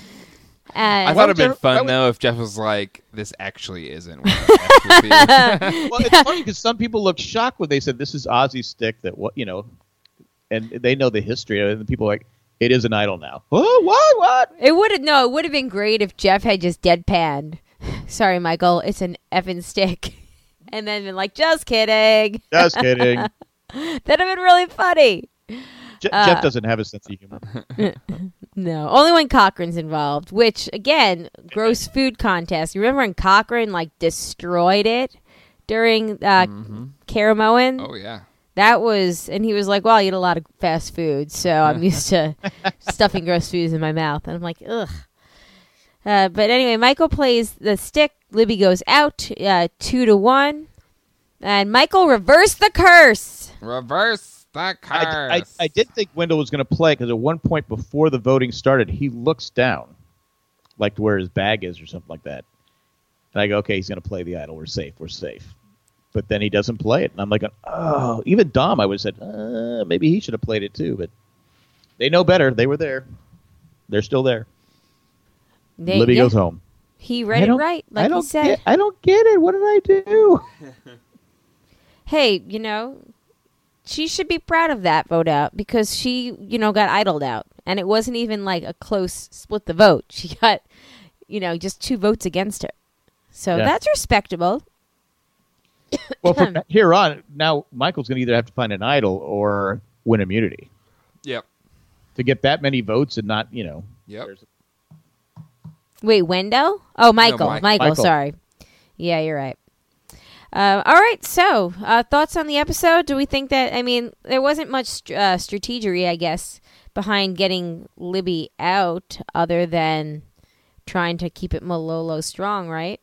A: I
B: And
A: thought it'd been
C: Jeff-
A: fun,
C: why would-
A: though, if Jeff was like, this actually isn't what it actually is.
C: Well, it's funny because some people look shocked when they said this is Ozzy's stick that what you know, and they know the history of it, and people are like, it is an idol now. Oh, what? What?
B: it would have, no, it would have been great if Jeff had just deadpanned. Sorry, Michael, it's an effing stick. And then been like, just kidding.
C: Just kidding.
B: That'd have been really funny.
C: Je-
B: Uh,
C: Jeff doesn't have a sense of humor.
B: No, only when Cochran's involved, which, again, gross food contest. You remember when Cochran, like, destroyed it during uh,
A: Mhm.
B: Caramoan?
A: Oh, yeah.
B: That was, and he was like, well, I eat a lot of fast food, so I'm used to stuffing gross foods in my mouth. And I'm like, ugh. Uh, but anyway, Michael plays the stick. Libby goes out, uh, two to one. And Michael reversed the curse.
A: Reverse the curse.
C: I, I, I did think Wendell was going to play because at one point before the voting started, he looks down, like to where his bag is or something like that. And I go, okay, he's going to play the idol. We're safe. We're safe. But then he doesn't play it. And I'm like, oh, even Dom, I would have said, uh, maybe he should have played it too. But they know better. They were there. They're still there.
B: They,
C: Libby
B: yeah,
C: goes home.
B: He
C: I
B: read it
C: don't-
B: right,
C: I
B: like
C: don't
B: he said.
C: Get, I don't get it. What did I do?
B: Hey, you know, she should be proud of that vote out because she, you know, got idled out. And it wasn't even like a close split the vote. She got, you know, just two votes against her. So
C: Yeah.
B: that's respectable.
C: Well, from here on, now Michael's going to either have to find an idol or win immunity
A: Yep.
C: to get that many votes and not, you know.
A: Yep.
C: there's-
B: Wait, Wendell? Oh, Michael.
A: Mike-
B: Michael,
C: Michael.
B: sorry. Yeah, you're right. Uh, all right, so uh, thoughts on the episode? Do we think that, I mean, there wasn't much st- uh, strategery, I guess, behind getting Libby out other than trying to keep it Malolo strong, right?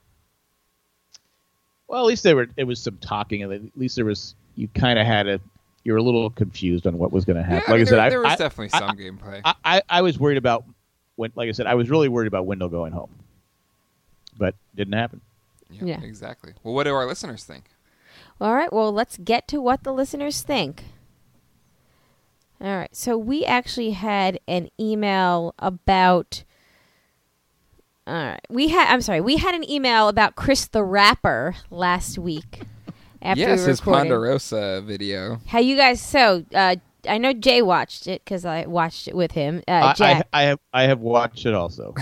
C: Well, at least there were. It was some talking, and at least there was. You kind of had a. You were a little confused on what was going to
A: Yeah,
C: happen.
A: I
C: like
A: mean,
C: I said,
A: there,
C: I,
A: there was
C: I,
A: definitely
C: I-
A: some gameplay.
C: I, I, I was worried about when. Like I said, I was really worried about Wendell going home, but didn't happen.
A: yeah,
B: yeah.
A: exactly. Well, what do our listeners think?
B: All right, well, let's get to what the listeners think. All right, so we actually had an email about. All right, we had. I'm sorry, we had an email about Chris the Rapper last week. After
A: yes,
B: we
A: his
B: recorded.
A: Ponderosa video.
B: How you guys? So uh, I know Jay watched it because I watched it with him. Uh,
C: I, I,
B: Jack,
C: I have. I have watched it also.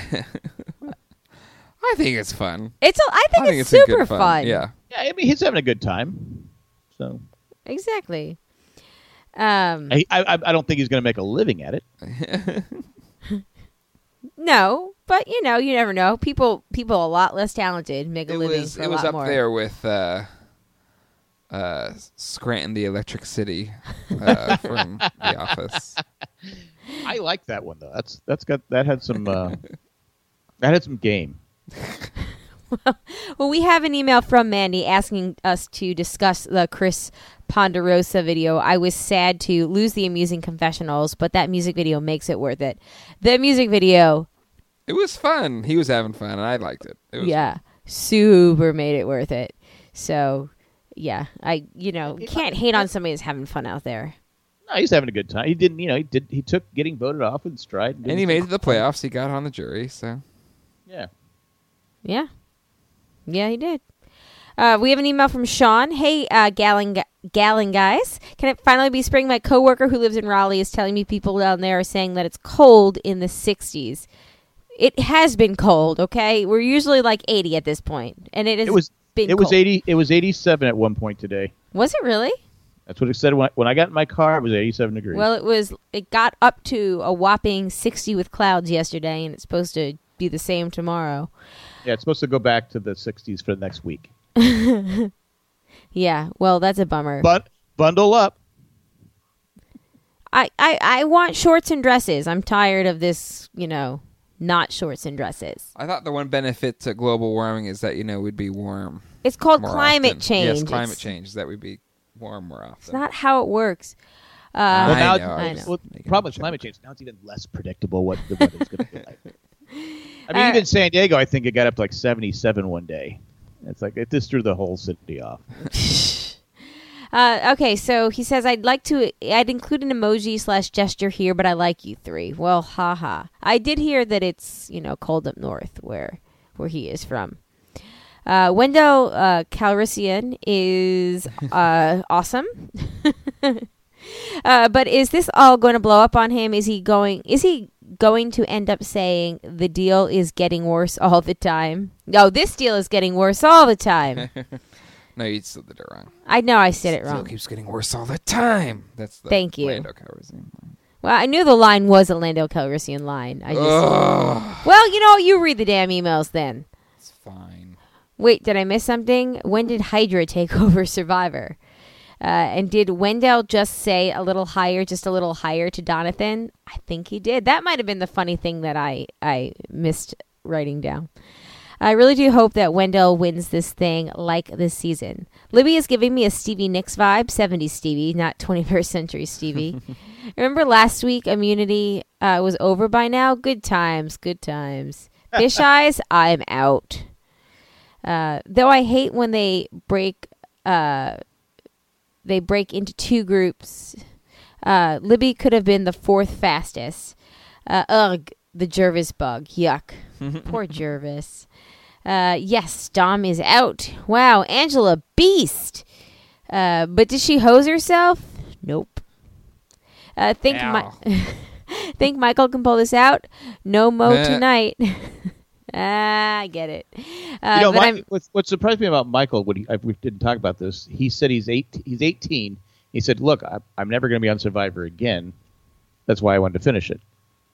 A: I think it's fun.
B: it's. A, I think
A: I think
B: it's,
A: it's, a
B: super
A: good fun.
B: fun.
A: Yeah.
C: Yeah, I mean, he's having a good time. So
B: exactly. Um,
C: I, I, I don't think he's going to make a living at it.
B: no, but you know, you never know. People, people a lot less talented make a
A: It
B: living
A: was
B: for
A: it
B: a
A: was
B: lot
A: up
B: more.
A: there with uh, uh, Scranton, the Electric City uh, from The Office.
C: I like that one though. That's that's got that had some uh, that had some game.
B: Well, we have an email from Mandy asking us to discuss the Chris Ponderosa video. I was sad to lose the amusing confessionals, but that music video makes it worth it. The music video,
A: It was fun. He was having fun, and I liked it. It was
B: yeah, super made it worth it. So, yeah, I you know can't hate on somebody that's having fun out there.
C: No, he's having a good time. He didn't, you know, he did. He took getting voted off in stride,
A: And he made it to the playoffs. He got on the jury, so.
C: Yeah.
B: Yeah. Yeah, he did. Uh, we have an email from Sean. Hey, uh, Gallon, Gallon guys. Can it finally be spring? My coworker who lives in Raleigh is telling me people down there are saying that it's cold in the sixties. It has been cold, okay? We're usually like eighty at this point, and it has
C: It was
B: been
C: it
B: cold.
C: was eighty. It was eighty-seven at one point today.
B: Was it really?
C: That's what it said when I, when I got in my car. It was eighty-seven degrees.
B: Well, it was. It got up to a whopping sixty with clouds yesterday, and it's supposed to be the same tomorrow.
C: yeah, it's supposed to go back to the sixties for the next week.
B: Yeah, well, that's a bummer.
C: But bundle up.
B: I, I, I want shorts and dresses. I'm tired of this, you know, not shorts and dresses.
A: I thought the one benefit to global warming is that, you know, we'd be warm.
B: It's called
A: more
B: climate
A: often.
B: change.
A: Yes, climate
B: It's-
A: change is that we'd be warm more often.
B: It's not how it works. Uh,
A: I
C: Well, now,
A: know, I
B: I
A: was
B: know.
C: well,
A: making
C: the problem
A: a
C: with
A: joke.
C: climate change now it's even less predictable what the weather's going to be like. I mean,
B: Uh,
C: even San Diego, I think it got up to like seventy-seven one day. It's like it just threw the whole city off.
B: Uh, okay, so he says, I'd like to, I'd include an emoji slash gesture here, but I like you three. Well, haha. I did hear that it's, you know, cold up north where, where he is from. Uh, Wendell uh, Calrissian is uh, awesome. uh, but is this all going to blow up on him? Is he going, is he going to end up saying the deal is getting worse all the time? No, this deal is getting worse all the time.
A: No, you still did it wrong.
B: I know I said it
A: Still
B: wrong.
A: keeps getting worse all the time. That's the
B: Thank you.
A: Lando Calrissian.
B: Well, I knew the line was a Lando Calrissian line. I just,
A: Ugh,
B: well, you know, you read the damn emails then.
A: it's fine.
B: Wait, did I miss something? When did Hydra take over Survivor? Uh, and did Wendell just say a little higher, just a little higher to Donathan? I think he did. That might have been the funny thing that I, I missed writing down. I really do hope that Wendell wins this thing like this season. Libby is giving me a Stevie Nicks vibe, seventies Stevie, not twenty-first century Stevie. Remember last week Immunity uh, was over by now? Good times, good times. Fish Eyes, I'm out. Uh, though I hate when they break uh, they break into two groups. Uh, Libby could have been the fourth fastest. Uh, ugh, the Jervis bug. Yuck. Poor Jervis. Uh, yes, Dom is out. Wow, Angela, beast. Uh, but did she hose herself? Nope. Uh, think, Mi- think Michael can pull this out? No mo
A: Eh.
B: tonight. ah, I get it. Uh,
C: you know,
B: but
C: my,
B: I'm,
C: what, what surprised me about Michael, when he, I, we didn't talk about this, he said he's eight. He's eighteen. He said, "Look, I, I'm never going to be on Survivor again. That's why I wanted to finish it."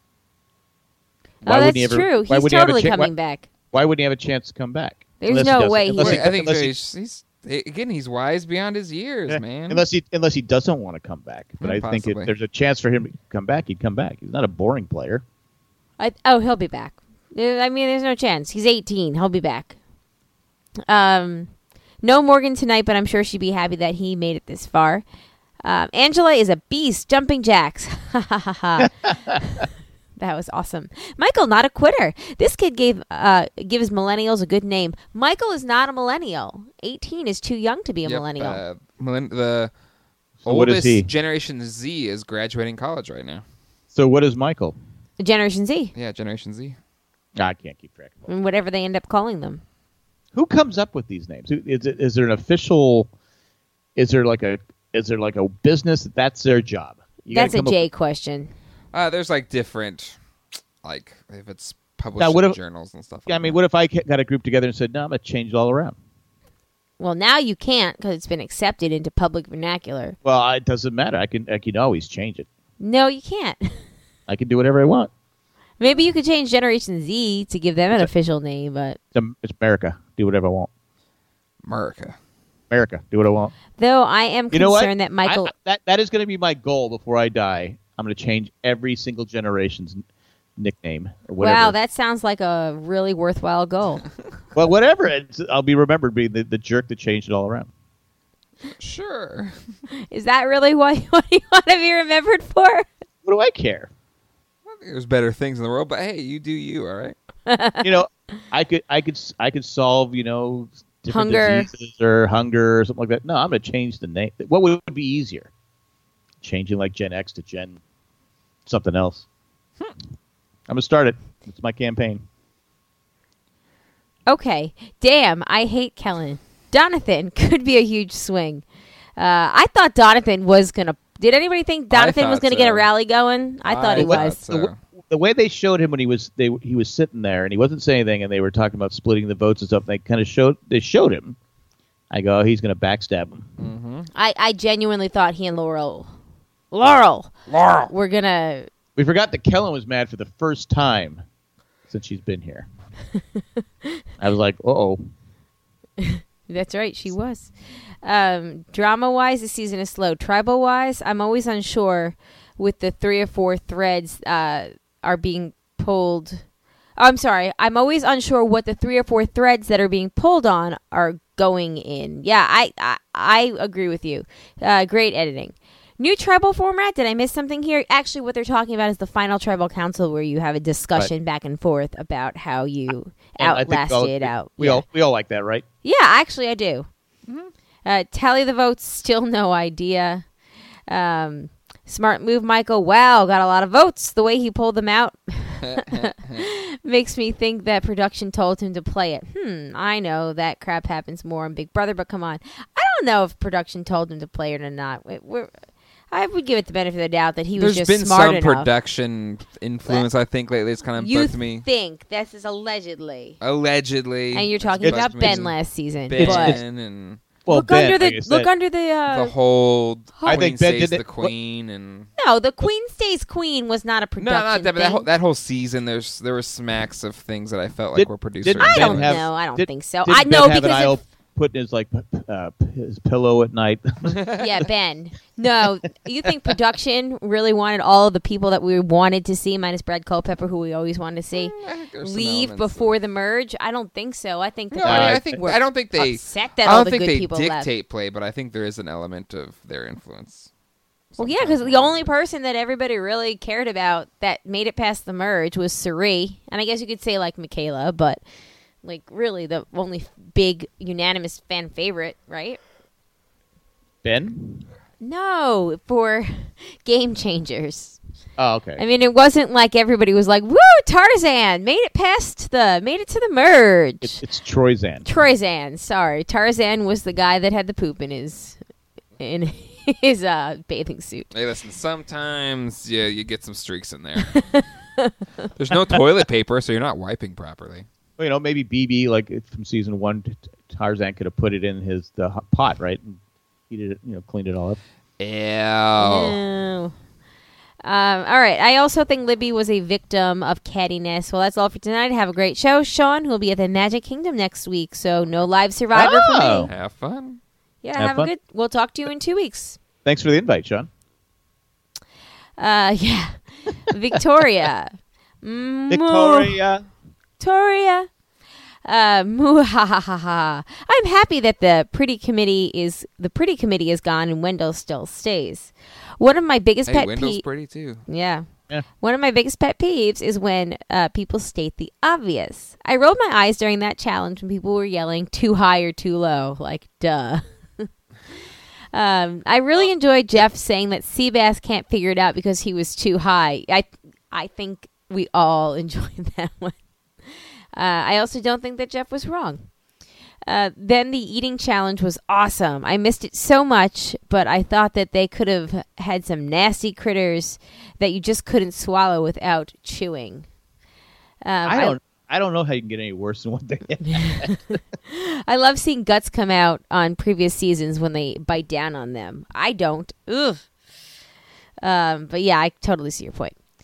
B: oh,
C: wouldn't
B: that's
C: he ever-
B: true.
C: why
B: He's
C: wouldn't he have a
B: totally
C: cha-
B: coming
C: why-
B: back.
C: Why wouldn't he have a chance to come back?
B: There's
C: Unless he
B: no
C: doesn't-
B: way he
C: unless
B: would.
A: I think
C: unless he-
A: he's, he's again he's wise beyond his years,
C: Yeah,
A: man.
C: Unless he unless he doesn't want to come back. But
A: Yeah,
C: I think
A: possibly.
C: if there's a chance for him to come back, he'd come back. He's not a boring player.
B: I, oh, he'll be back. Uh, I mean, there's no chance. He's eighteen. He'll be back. Um, no Morgan tonight, but I'm sure she'd be happy that he made it this far. Um, Angela is a beast, jumping jacks. Ha ha ha ha. That was awesome. Michael, not a quitter. This kid gave uh, gives millennials a good name. Michael is not a millennial. eighteen is too young to be a
A: Yep,
B: millennial.
A: Uh, millenn- the
C: So what is
A: oldest
C: he?
A: Generation Z is graduating college right now.
C: So what is Michael?
B: Generation Z,
A: Yeah, Generation Z.
C: I can't keep track of it.
B: and whatever they end up calling them.
C: Who comes up with these names? Who- Is it? Is there an official? Is there like a? Is there like a business that that's their job? You gotta
B: That's a
C: come up-
B: Jay question.
A: Uh, there's like different, like if it's published
C: Now, what
A: in
C: if-
A: journals and stuff.
C: Yeah, I
A: like
C: mean,
A: that.
C: what if I ca- got a group together and said, "No, I'm gonna change it all around."
B: Well, now you can't because it's been accepted into public vernacular.
C: Well, it doesn't matter. I can. I can always change it.
B: No, you can't.
C: I can do whatever I want.
B: Maybe you could change Generation Z to give them an official name, but
C: It's, Am- it's America. Do whatever I want.
A: America.
C: America. Do what I want.
B: Though I am
C: You know what?
B: concerned that Michael.
C: I, that that is going to be my goal before I die. I'm going to change every single generation's nickname or whatever.
B: Wow, that sounds like a really worthwhile goal.
C: Well, whatever. It's, I'll be remembered being the, the jerk that changed it all around.
A: Sure.
B: Is that really what, what you want to be remembered for?
C: What do I care?
A: I think there's better things in the world, but hey, you do you, all right?
C: You know, I could, I could, I could solve, you know, different
B: Hunger.
C: diseases or hunger or something like that. No, I'm going to change the name. What would be easier? Changing like Gen X to Gen something else. Hmm. I'm going to start it. It's my campaign.
B: Okay. Damn, I hate Kellen. Donathan could be a huge swing. Uh, I thought Donathan was going to... Did anybody think
A: I
B: Donathan was
A: thought
B: going to get a
A: so.
B: rally going? I thought
A: I
B: he
A: thought
B: was.
A: so.
C: The, w- the way they showed him when he was they he was sitting there and he wasn't saying anything and they were talking about splitting the votes and stuff. They kind of showed they showed him. I go, oh, he's going to backstab him.
A: Mm-hmm.
B: I, I genuinely thought he and Laurel... Laurel!
A: Laurel.
B: We're going to...
C: We forgot that Kellen was mad for the first time since she's been here. I was like, uh-oh.
B: That's right, she was. Um, drama-wise, the season is slow. Tribal-wise, I'm always unsure with the three or four threads uh, are being pulled. Oh, I'm sorry. I'm always unsure what the three or four threads that are being pulled on are going in. Yeah, I I, I agree with you. Uh, great editing. New tribal format. Did I miss something here? Actually, what they're talking about is the final tribal council where you have a discussion
C: Right.
B: back and forth about how you
C: And I think we all-
B: outlasted out.
C: We
B: yeah.
C: all we all like that, right?
B: Yeah, actually, I do. Uh, tally the votes, still no idea. Um, smart move, Michael. Wow, got a lot of votes. The way he pulled them out makes me think that production told him to play it. Hmm, I know that crap happens more on Big Brother, but come on. I don't know if production told him to play it or not. We- We're, I would give it the benefit of the doubt that he was
A: There's
B: just
A: been
B: smart
A: some
B: enough.
A: production influence, I think, lately. It's kind of
B: You
A: bugged me.
B: think this is allegedly.
A: Allegedly.
B: And you're talking
A: It's
B: about
A: bugged
B: Ben
A: me.
B: last season.
A: Ben
B: but
A: and
C: Well,
B: look
C: Ben,
B: under the
C: like I said,
B: look under the uh,
A: the whole
C: I
A: Queen
C: think Ben
A: stays
C: did
A: the
C: it-
A: Queen and
B: No, the Queen Stays Queen was not a
A: no,
B: production
A: not that, but that
B: thing.
A: whole, that whole season. There's there were smacks of things that I felt like
C: Did-
A: were produced.
C: did
A: during
B: I
A: the
C: Ben
B: don't
A: season.
C: have-
B: know. I don't
C: did-
B: think so.
C: Did
B: I
C: Ben
B: know
C: have an
B: because
C: aisle
B: if,
C: putting his like p- uh, p- his pillow at night.
B: yeah, Ben. No, you think production really wanted all of the people that we wanted to see, minus Brad Culpepper, who we always wanted to see,
A: I think there's some
B: leave
A: elements
B: before the merge? I don't think so. I think that
A: No, I, mean,
B: they
A: I think
B: were
A: I don't think they.
B: upset that
A: I
B: all
A: don't
B: the
A: think
B: good
A: they
B: people
A: dictate
B: left.
A: play, but I think there is an element of their influence.
B: Well, yeah, because the only person that everybody really cared about that made it past the merge was Suri, and I guess you could say like Michaela, but like really the only big unanimous fan favorite, right?
C: Ben.
B: No, for Game Changers.
C: Oh, okay.
B: I mean, it wasn't like everybody was like, "Woo, Tarzan made it past the, made it to the merge."
C: it's, it's Troyzan.
B: Troyzan, sorry, Tarzan was the guy that had the poop in his, in his uh, bathing suit.
A: Hey, listen. Sometimes, yeah, you get some streaks in there. There's no toilet paper, so you're not wiping properly.
C: Well, you know, maybe B B, like from season one, t- t- Tarzan could have put it in his the hot pot, right? And he did it, you know, cleaned it all up.
A: Ew.
B: No. Um, all right. I also think Libby was a victim of cattiness. Well, that's all for tonight. Have a great show. Sean, who will be at the Magic Kingdom next week. So no live Survivor
C: Oh.
B: for me.
A: Have fun.
B: Yeah,
C: Have
B: have,
C: fun.
B: a good. We'll talk to you in two weeks.
C: Thanks for the invite, Sean.
B: Uh, yeah. Victoria. Mm,
C: Victoria.
B: Victoria. Uh, moo ha ha ha ha. I'm happy that the pretty committee is the pretty committee is gone and Wendell still stays. One of my biggest
A: Hey,
B: pet
A: Wendell's
B: peeves.
A: pretty too.
B: Yeah.
C: Yeah.
B: One of my biggest pet peeves is when uh, people state the obvious. I rolled my eyes during that challenge when people were yelling too high or too low. Like, duh. um, I really enjoyed Jeff saying that Seabass can't figure it out because he was too high. I, I think we all enjoyed that one. Uh, I also don't think that Jeff was wrong. Uh, then the eating challenge was awesome. I missed it so much, but I thought that they could have had some nasty critters that you just couldn't swallow without chewing. Um,
C: I don't. I don't know how you can get any worse than what they had.
B: I love seeing guts come out on previous seasons when they bite down on them. I don't. Ugh. Um, but yeah, I totally see your point.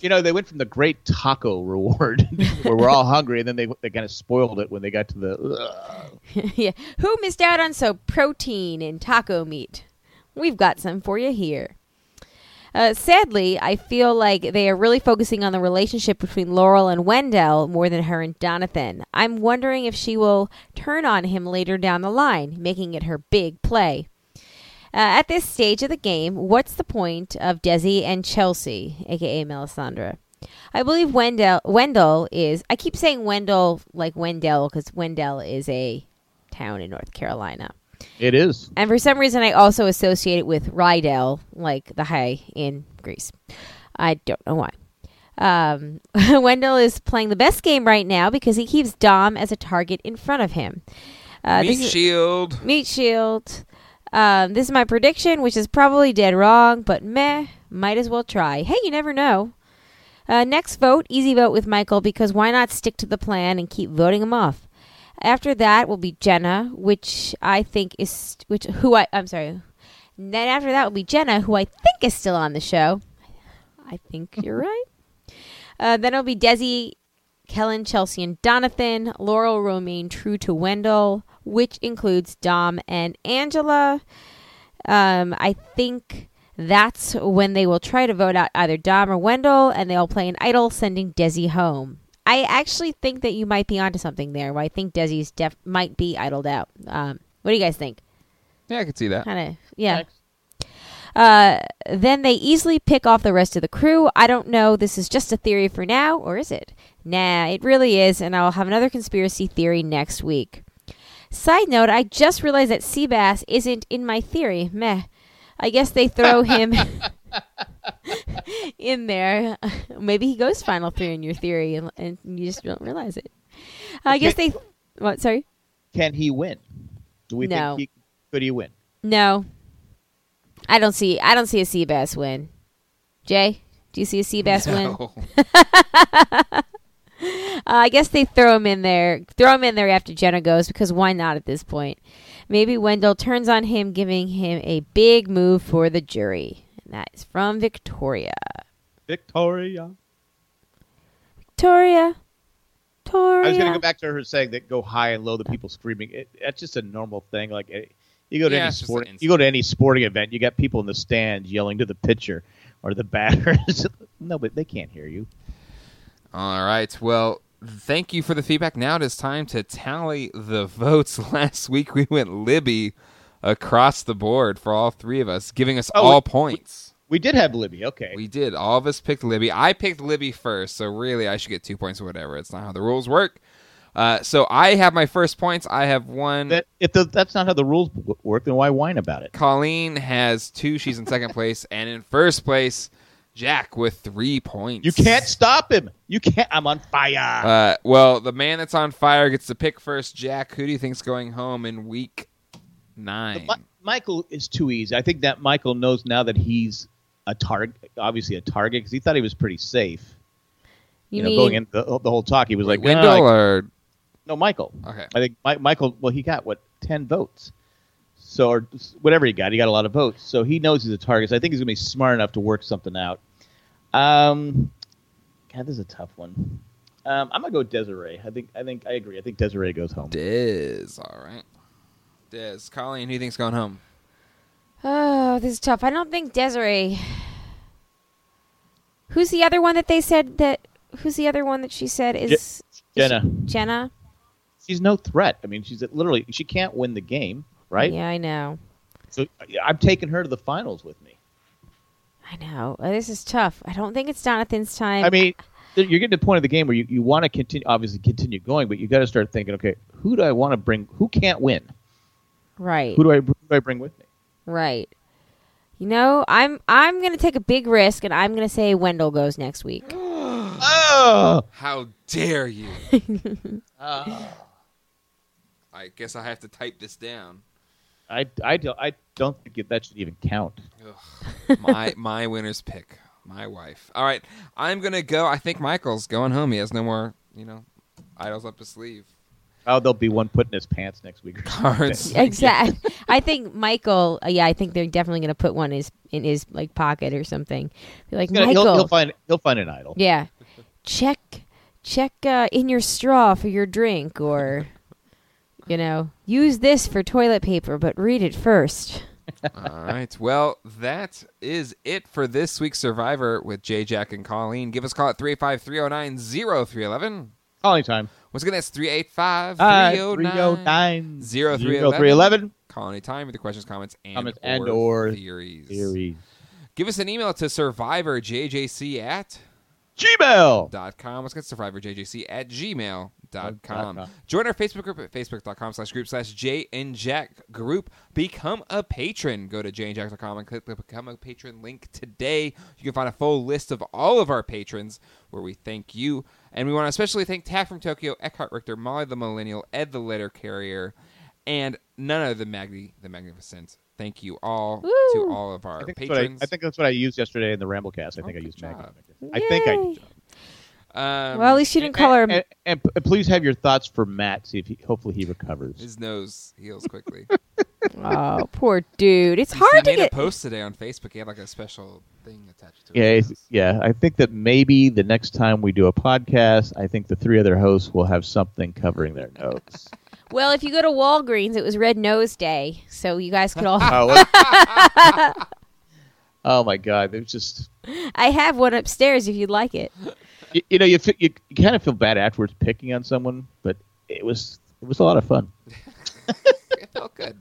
C: You know, they went from the great taco reward where we're all hungry, and then they they kind of spoiled it when they got to the. Ugh.
B: Yeah. Who missed out on some protein in taco meat? We've got some for you here. Uh, sadly, I feel like they are really focusing on the relationship between Laurel and Wendell more than her and Jonathan. I'm wondering if she will turn on him later down the line, making it her big play. Uh, at this stage of the game, what's the point of Desi and Chelsea, a k a. Melisandre? I believe Wendell, Wendell is... I keep saying Wendell like Wendell because Wendell is a town in North Carolina.
C: It is.
B: And for some reason, I also associate it with Rydell, like the high in Greece. I don't know why. Um, Wendell is playing the best game right now because he keeps Dom as a target in front of him. Uh,
A: Meat
B: this is-
A: shield.
B: Meat shield. Um, this is my prediction, which is probably dead wrong, but meh, might as well try. Hey, you never know. Uh, next vote, easy vote with Michael, because why not stick to the plan and keep voting him off? After that will be Jenna, which I think is, which who I, I'm sorry. And then after that will be Jenna, who I think is still on the show. I think you're right. Uh, then it'll be Desi, Kellen, Chelsea, and Jonathan. Laurel will remain true to Wendell, which includes Dom and Angela. Um, I think that's when they will try to vote out either Dom or Wendell, and they'll play an idol, sending Desi home. I actually think that you might be onto something there. Where I think Desi's def- might be idled out. Um, what do you guys think?
A: Yeah, I could see that.
B: Kind of, yeah. Uh, then they easily pick off the rest of the crew. I don't know. This is just a theory for now, or is it? Nah, it really is, and I'll have another conspiracy theory next week. Side note, I just realized that Seabass isn't in my theory. Meh. I guess they throw him in there. Maybe he goes final three in your theory, and, and you just don't realize it. I guess they... What, sorry?
C: Can he win? Do we
B: No.
C: think he could he win?
B: No. I don't see I don't see a Seabass win. Jay, do you see a Seabass win?
A: No.
B: Uh, I guess they throw him in there. Throw him in there after Jenna goes, because why not at this point? Maybe Wendell turns on him, giving him a big move for the jury. And that is from Victoria.
C: Victoria.
B: Victoria. Victoria.
C: I was going to go back to her saying that go high and low, the people screaming. It, that's just a normal thing. Like eh, you go to
A: Yeah,
C: any
A: it's just
C: sport,
A: an
C: you go to any sporting event, you got people in the stands yelling to the pitcher or the batters. No, but they can't hear you.
A: All right. Well, thank you for the feedback. Now it is time to tally the votes. Last week we went Libby across the board for all three of us, giving us
C: Oh,
A: all
C: we-
A: points.
C: We did have Libby. Okay.
A: We did. All of us picked Libby. I picked Libby first, so really I should get two points or whatever. It's not how the rules work. Uh, so I have my first points. I have one.
C: That, if the, that's not how the rules w- work, then why whine about it?
A: Colleen has two. She's in second place. And in first place, Jack with three points.
C: You can't stop him. You can't. I'm on fire.
A: Uh, well, the man that's on fire gets to pick first. Jack, who do you think's going home in week nine?
C: Mi- Michael is too easy. I think that Michael knows now that he's a target, obviously a target, because he thought he was pretty safe.
B: You,
C: You, know,
B: mean
C: going into the, the whole talk, he was like,
A: Wendell
C: "Well, I-
A: or
C: no, Michael."
A: okay.
C: I think Mi- Michael. Well, he got what ten votes, so or whatever he got, he got a lot of votes. So he knows he's a target. So I think he's gonna be smart enough to work something out. Um, God, this is a tough one. Um, I'm gonna go Desiree. I think. I think I agree. I think Desiree goes home.
A: Dez. All right. Dez. Colleen, who do you think's going home?
B: Oh, this is tough. I don't think Desiree. Who's the other one that they said that? Who's the other one that she said is is
C: Jenna.
B: she- Jenna?
C: She's no threat. I mean, she's literally she can't win the game, right?
B: Yeah, I know.
C: So I'm taking her to the finals with me.
B: I know. Uh, This is tough. I don't think it's Jonathan's time.
C: I mean, you're getting to the point of the game where you, you want to continue, obviously continue going, but you got to start thinking, okay, who do I want to bring? Who can't win?
B: right.
C: Who do I who do I bring with me?
B: Right. You know, I'm I'm going to take a big risk, and I'm going to say Wendell goes next week.
C: Oh,
A: How dare you?
C: uh,
A: I guess I have to type this down.
C: I, I, don't, I don't think that should even count.
A: Ugh. my my winner's pick. My wife. All right, I'm gonna go. I think Michael's going home. He has no more, you know, idols up his sleeve.
C: Oh, there'll be one put in his pants next week.
A: Cards.
B: Exactly. I think Michael. Uh, yeah, I think they're definitely going to put one in his in his like pocket or something. Be like,
C: He'll,
B: Michael.
C: he'll, he'll find he'll find an idol.
B: Yeah. Check check uh, in your straw for your drink, or you know, use this for toilet paper, but read it first.
A: All right. Well, that is it for this week's Survivor with Jay, Jack, and Colleen. Give us a call at three eight five, three oh nine, oh three one one.
C: Calling time.
A: Once again, that's three eight five,
C: Uh,
A: three oh nine,
C: zero
A: three
C: three eleven.
A: Call anytime with your questions, comments, and,
C: Comments
A: or,
C: and or
A: theories.
C: Theories.
A: Give us an email to survivorjjc at
C: Gmail.
A: dot com. Let's get survivorjjc at gmail dot com.
C: com.
A: Join our Facebook group at facebook.com slash group slash Jay and Jack group. Become a patron. Go to jay and jack dot com and click the Become a Patron link today. You can find a full list of all of our patrons where we thank you. And we want to especially thank Tack from Tokyo, Eckhart Richter, Molly the Millennial, Ed the Letter Carrier, and none other than Maggie the Magnificent. Thank you all
B: Woo.
A: to all of our
C: I think, that's what I,
A: patrons.
C: I think that's what I used yesterday in the Ramblecast. I
A: Oh,
C: think I
A: good
C: used
A: job.
C: Maggie. I think I
B: Yay.
C: did.
A: Um,
B: Well, at least you didn't call her.
C: And, and, and, and please have your thoughts for Matt. See if he, hopefully he recovers.
A: his nose heals quickly.
B: Oh, poor dude. It's
A: he
B: hard to
A: made
B: get.
A: a post today on Facebook. He had like a special thing attached to
C: Yeah,
A: it.
C: it's- yeah. I think that maybe the next time we do a podcast, I think the three other hosts will have something covering their nose.
B: Well, if you go to Walgreens, it was Red Nose Day, so you guys could all.
C: oh, what- oh my God! There's just
B: I have one upstairs if you'd like it.
C: you, you know you, fi- you you kind of feel bad afterwards picking on someone, but it was it was a lot of fun.
A: It felt good.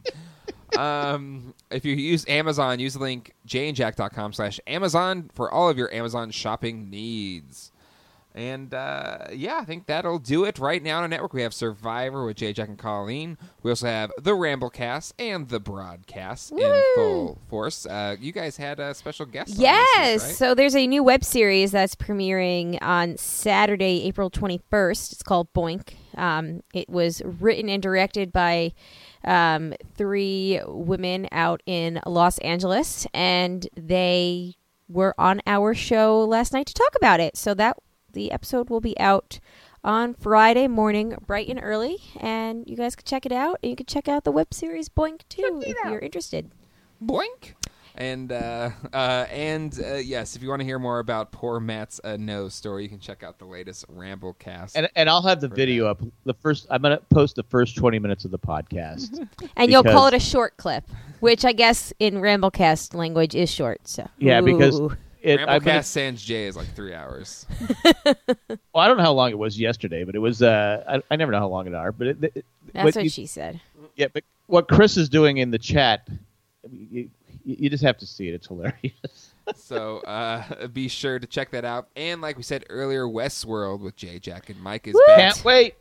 A: um, if you use Amazon, use the link jay and jack dot com slash Amazon for all of your Amazon shopping needs. And, uh, yeah, I think that'll do it. Right now on the network, we have Survivor with Jay, Jack, and Colleen. We also have the Ramblecast and the Broadcast in
B: Woo!
A: full force. Uh, you guys had a special guest on
B: Yes.
A: this week, right?
B: So there's a new web series that's premiering on Saturday, April twenty-first. It's called Boink. Um, it was written and directed by um, three women out in Los Angeles, and they were on our show last night to talk about it. So that the episode will be out on Friday morning, bright and early, and you guys can check it out. And you can check out the web series Boink too if you're interested.
A: Boink. And uh, uh, and uh, yes, if you want to hear more about poor Matt's uh, nose story, you can check out the latest Ramblecast.
C: And and I'll have the
A: For
C: video
A: that.
C: up. The first I'm gonna post the first twenty minutes of the podcast.
B: And you'll call
C: Because-
B: it a short clip, which I guess in Ramblecast language is short. So
C: Yeah, because
B: Ooh.
C: it, I'm
A: Ramblecast
C: gonna-
A: Sans J is like three hours.
C: well, I don't know how long it was yesterday, but it was. Uh, I, I never know how long it are, but it, it,
B: that's what
C: you-
B: she said.
C: Yeah, but what Chris is doing in the chat, you, you just have to see it. It's hilarious.
A: So uh, be sure to check that out. And like we said earlier, Westworld with Jay, Jack, and Mike is
B: Woo!
A: back.
C: Can't wait.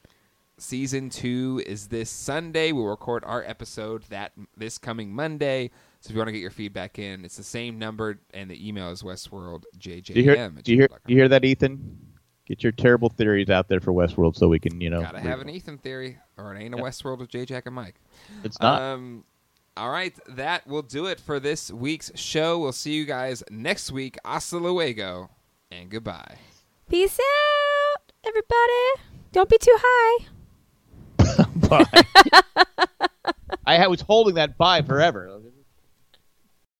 A: Season two is this Sunday. We'll record our episode that this coming Monday. So if you want to get your feedback in, it's the same number, and the email is westworld j j m
C: Do you hear?
A: at
C: Do you hear?
A: gmail dot com.
C: You hear that, Ethan? Get your terrible theories out there for Westworld, so we can, you know.
A: Gotta have an Ethan theory, or it ain't a Westworld with Jay, Jack, and Mike.
C: It's not.
A: Um, all right, that will do it for this week's show. We'll see you guys next week. Hasta luego, and goodbye.
B: Peace out, everybody. Don't be too high.
C: Bye. I was holding that bye forever.